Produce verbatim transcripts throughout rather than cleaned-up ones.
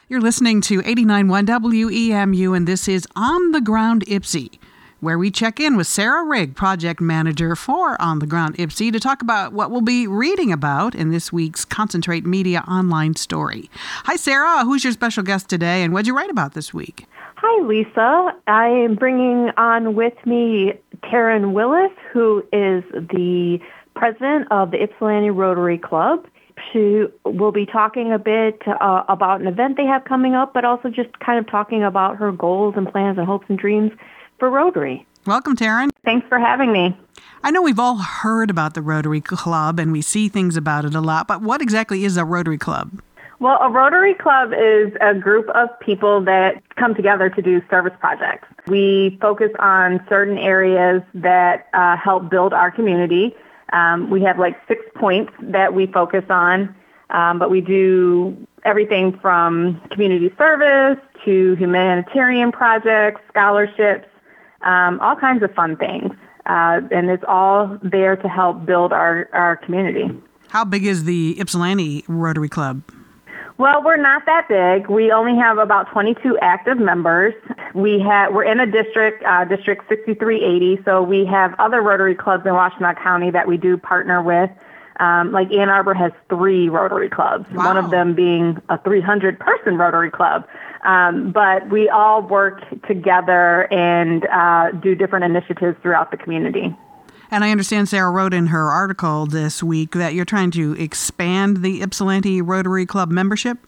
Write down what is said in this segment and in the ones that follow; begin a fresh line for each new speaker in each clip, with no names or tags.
You're listening to eighty-nine point one W E M U, and this is On the Ground Ypsi, where we check in with Sarah Rigg, Project Manager for On the Ground Ypsi, to talk about what we'll be reading about in this week's Concentrate Media online story. Hi, Sarah. Who's your special guest today, and what'd you write about this week?
Hi, Lisa. I am bringing on with me Taryn Willis, who is the president of the Ypsilanti Rotary Club. She will be talking a bit uh, about an event they have coming up, but also just kind of talking about her goals and plans and hopes and dreams for Rotary.
Welcome, Taryn.
Thanks for having me.
I know we've all heard about the Rotary Club and we see things about it a lot, but what exactly is a Rotary Club?
Well, a Rotary Club is a group of people that come together to do service projects. We focus on certain areas that uh, help build our community. Um, we have like six points that we focus on, um, but we do everything from community service to humanitarian projects, scholarships, um, all kinds of fun things. Uh, and it's all there to help build our, our community.
How big is the Ypsilanti Rotary Club?
Well, we're not that big. We only have about twenty-two active members. We have, we're in a district, uh, District sixty-three eighty, so we have other Rotary clubs in Washtenaw County that we do partner with. Um, like Ann Arbor has three Rotary clubs,
wow.
One of them being a three hundred person Rotary club. Um, but we all work together and uh, do different initiatives throughout the community.
And I understand Sarah wrote in her article this week that you're trying to expand the Ypsilanti Rotary Club membership?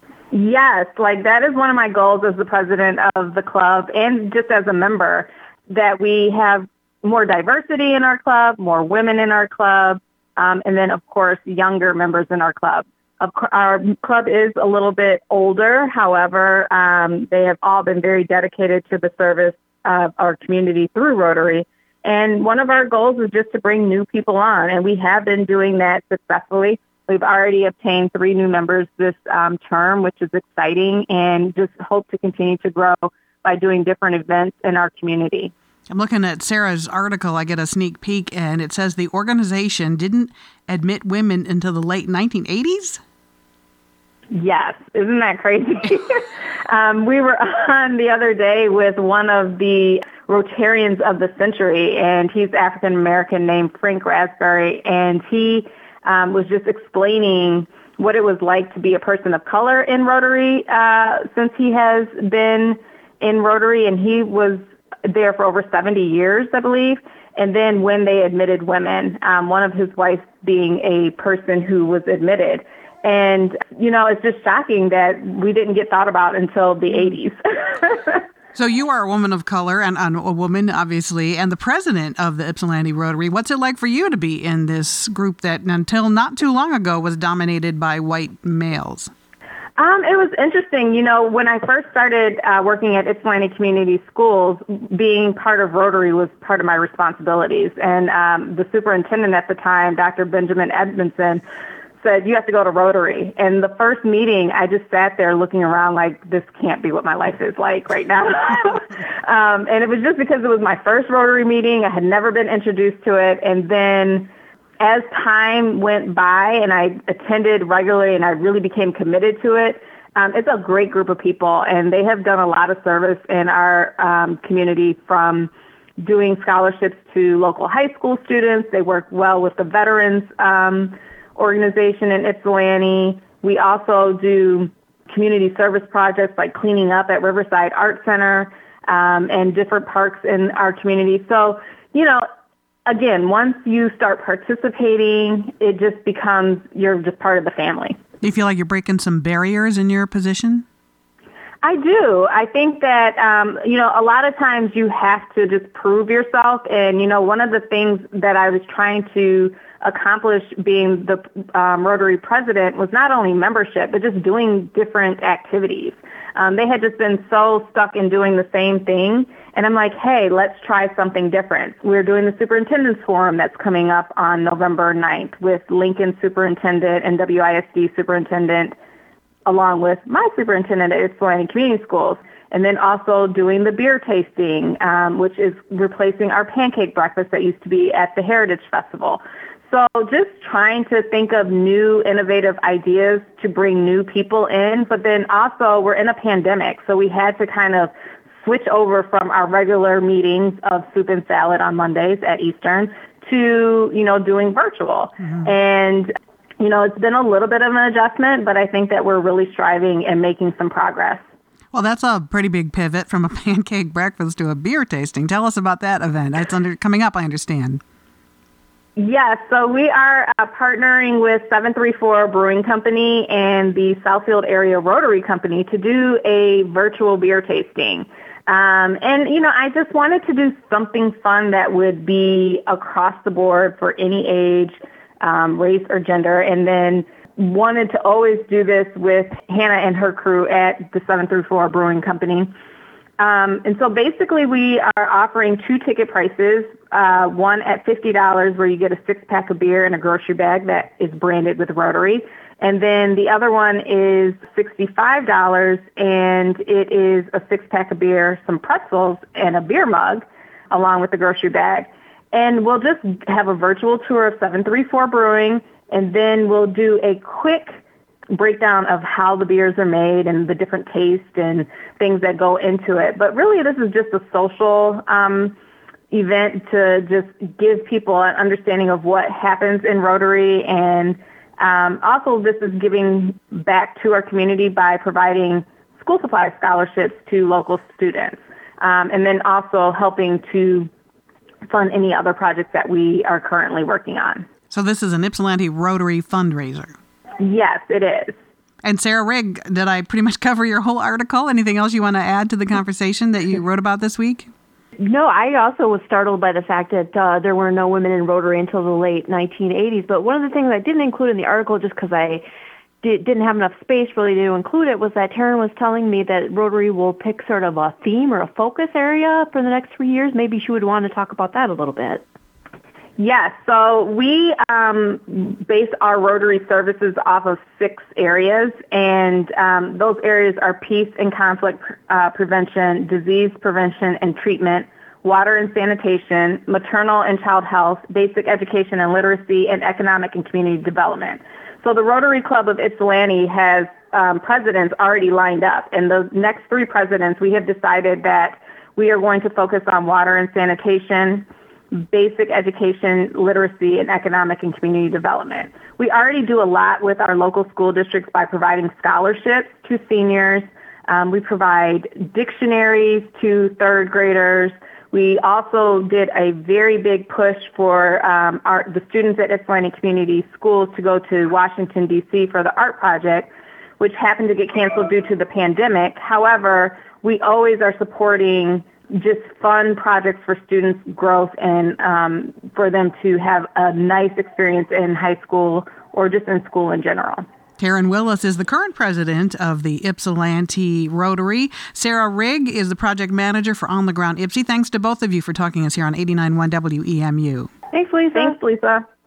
Yes, like that is one of my goals as the president of the club and just as a member, that we have more diversity in our club, more women in our club, um, and then, of course, younger members in our club. Our club is a little bit older. However, um, they have all been very dedicated to the service of our community through Rotary. And one of our goals is just to bring new people on, and we have been doing that successfully. We've already obtained three new members this um, term, which is exciting, and just hope to continue to grow by doing different events in our community.
I'm looking at Sarah's article. I get a sneak peek, and it says the organization didn't admit women until the late nineteen eighties?
Yes. Isn't that crazy? um, we were on the other day with one of the Rotarians of the century, and he's African-American named Frank Raspberry, and he um, was just explaining what it was like to be a person of color in Rotary uh, since he has been in Rotary, and he was there for over seventy years, I believe. And then when they admitted women, um, one of his wives being a person who was admitted. And, you know, it's just shocking that we didn't get thought about until the eighties.
So you are a woman of color and, and a woman, obviously, and the president of the Ypsilanti Rotary. What's it like for you to be in this group that until not too long ago was dominated by white males?
Um, it was interesting. You know, when I first started uh, working at Ypsilanti Community Schools, being part of Rotary was part of my responsibilities. And um, the superintendent at the time, Doctor Benjamin Edmondson, said, you have to go to Rotary. And the first meeting, I just sat there looking around like, this can't be what my life is like right now. um, and it was just because it was my first Rotary meeting. I had never been introduced to it. And then as time went by and I attended regularly and I really became committed to it, um, it's a great group of people. And they have done a lot of service in our um, community, from doing scholarships to local high school students. They work well with the veterans um organization in Ypsilanti. We also do community service projects like cleaning up at Riverside Art Center um, and different parks in our community. So, you know, again, once you start participating, it just becomes, you're just part of the family.
Do you feel like you're breaking some barriers in your position?
I do. I think that, um, you know, a lot of times you have to just prove yourself. And, you know, one of the things that I was trying to accomplish being the um, Rotary president was not only membership, but just doing different activities. Um, they had just been so stuck in doing the same thing. And I'm like, hey, let's try something different. We're doing the Superintendent's Forum that's coming up on November ninth with Lincoln Superintendent and W I S D Superintendent, along with my superintendent at Ypsilanti Community Schools. And then also doing the beer tasting, um, which is replacing our pancake breakfast that used to be at the Heritage Festival. So just trying to think of new innovative ideas to bring new people in, but then also we're in a pandemic, so we had to kind of switch over from our regular meetings of soup and salad on Mondays at Eastern to, you know, doing virtual. Mm-hmm. And, you know, it's been a little bit of an adjustment, but I think that we're really striving and making some progress.
Well, that's a pretty big pivot from a pancake breakfast to a beer tasting. Tell us about that event. It's under, coming up, I understand.
Yes, so we are uh, partnering with seven three four Brewing Company and the Southfield Area Rotary Company to do a virtual beer tasting. Um, and, you know, I just wanted to do something fun that would be across the board for any age, um, race, or gender, and then wanted to always do this with Hannah and her crew at the seven three four Brewing Company. Um, and so basically we are offering two ticket prices, uh, one at fifty dollars where you get a six-pack of beer and a grocery bag that is branded with Rotary. And then the other one is sixty-five dollars, and it is a six-pack of beer, some pretzels, and a beer mug, along with the grocery bag. And we'll just have a virtual tour of seven three four Brewing, and then we'll do a quick breakdown of how the beers are made and the different tastes and things that go into it. But really, this is just a social um, event to just give people an understanding of what happens in Rotary. And um, also, this is giving back to our community by providing school supply scholarships to local students. Um, and then also helping to fund any other projects that we are currently working on.
So this is an Ypsilanti Rotary fundraiser.
Yes, it is.
And Sarah Rigg, did I pretty much cover your whole article? Anything else you want to add to the conversation that you wrote about this week?
No, I also was startled by the fact that uh, there were no women in Rotary until the late nineteen eighties. But one of the things I didn't include in the article, just because I did, didn't have enough space really to include it, was that Taryn was telling me that Rotary will pick sort of a theme or a focus area for the next three years. Maybe she would want to talk about that a little bit.
Yes, so we um, base our Rotary services off of six areas, and um, those areas are peace and conflict uh, prevention, disease prevention and treatment, water and sanitation, maternal and child health, basic education and literacy, and economic and community development. So the Rotary Club of Ypsilanti has um, presidents already lined up, and the next three presidents, we have decided that we are going to focus on water and sanitation, basic education, literacy, and economic and community development. We already do a lot with our local school districts by providing scholarships to seniors. Um, we provide dictionaries to third graders. We also did a very big push for um, our, the students at Ypsilanti Community Schools to go to Washington, D C for the art project, which happened to get canceled due to the pandemic. However, we always are supporting just fun projects for students' growth and um, for them to have a nice experience in high school or just in school in general.
Taryn Willis is the current president of the Ypsilanti Rotary. Sarah Rigg is the project manager for On the Ground Ypsi. Thanks to both of you for talking to us here on eighty-nine point one W E M U.
Thanks, Lisa. Thanks, Lisa.